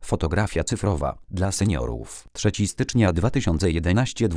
Fotografia cyfrowa dla seniorów. 3 stycznia 2011,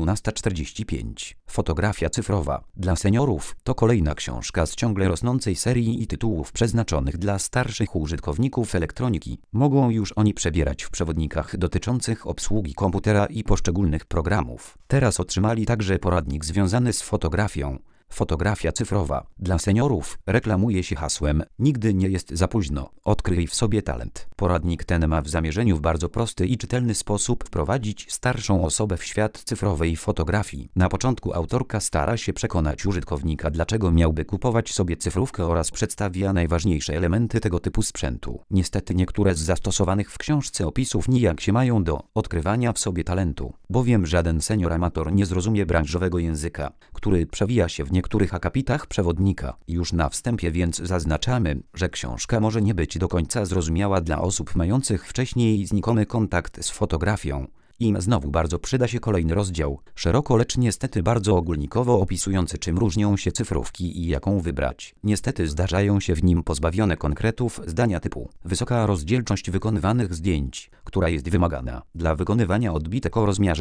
12:45. Fotografia cyfrowa dla seniorów to kolejna książka z ciągle rosnącej serii i tytułów przeznaczonych dla starszych użytkowników elektroniki. Mogą już oni przebierać w przewodnikach dotyczących obsługi komputera i poszczególnych programów. Teraz otrzymali także poradnik związany z fotografią. Fotografia cyfrowa dla seniorów reklamuje się hasłem "Nigdy nie jest za późno. Odkryj w sobie talent". Poradnik ten ma w zamierzeniu w bardzo prosty i czytelny sposób wprowadzić starszą osobę w świat cyfrowej fotografii. Na początku autorka stara się przekonać użytkownika, dlaczego miałby kupować sobie cyfrówkę, oraz przedstawia najważniejsze elementy tego typu sprzętu. Niestety niektóre z zastosowanych w książce opisów nijak się mają do odkrywania w sobie talentu, bowiem żaden senior amator nie zrozumie branżowego języka, który przewija się w niektórych akapitach przewodnika. Już na wstępie więc zaznaczamy, że książka może nie być do końca zrozumiała dla osób mających wcześniej znikomy kontakt z fotografią. Im znowu bardzo przyda się kolejny rozdział, szeroko, lecz niestety bardzo ogólnikowo opisujący, czym różnią się cyfrówki i jaką wybrać. Niestety zdarzają się w nim pozbawione konkretów zdania typu wysoka rozdzielczość wykonywanych zdjęć, która jest wymagana dla wykonywania odbitek o rozmiarze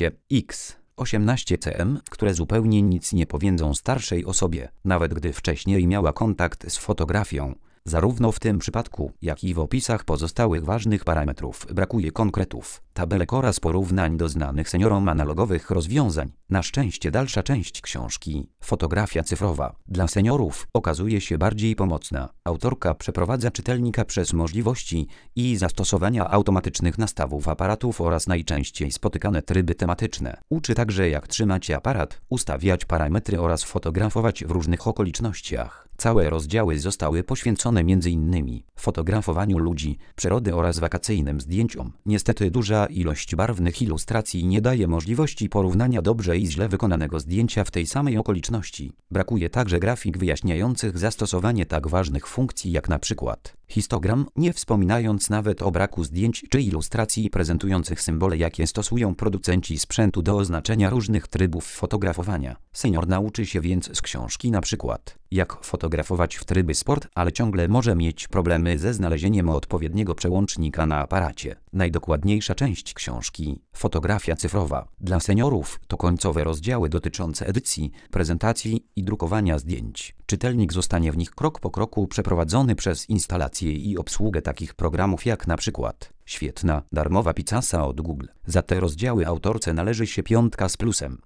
13x. 18 cm, które zupełnie nic nie powiedzą starszej osobie, nawet gdy wcześniej miała kontakt z fotografią. Zarówno w tym przypadku, jak i w opisach pozostałych ważnych parametrów brakuje konkretów, tabelek oraz porównań do znanych seniorom analogowych rozwiązań. Na szczęście dalsza część książki, fotografia cyfrowa dla seniorów, okazuje się bardziej pomocna. Autorka przeprowadza czytelnika przez możliwości i zastosowania automatycznych nastawów aparatów oraz najczęściej spotykane tryby tematyczne. Uczy także, jak trzymać aparat, ustawiać parametry oraz fotografować w różnych okolicznościach. Całe rozdziały zostały poświęcone m.in. fotografowaniu ludzi, przyrody oraz wakacyjnym zdjęciom. Niestety duża ilość barwnych ilustracji nie daje możliwości porównania dobrze i źle wykonanego zdjęcia w tej samej okoliczności. Brakuje także grafik wyjaśniających zastosowanie tak ważnych funkcji jak na przykład histogram, nie wspominając nawet o braku zdjęć czy ilustracji prezentujących symbole, jakie stosują producenci sprzętu do oznaczenia różnych trybów fotografowania. Senior nauczy się więc z książki na przykład, jak fotografować w trybie sport, ale ciągle może mieć problemy ze znalezieniem odpowiedniego przełącznika na aparacie. Najdokładniejsza część książki, fotografia cyfrowa dla seniorów, to końcowe rozdziały dotyczące edycji, prezentacji i drukowania zdjęć. Czytelnik zostanie w nich krok po kroku przeprowadzony przez instalację i obsługę takich programów jak na przykład świetna, darmowa Picasa od Google. Za te rozdziały autorce należy się 5 z plusem.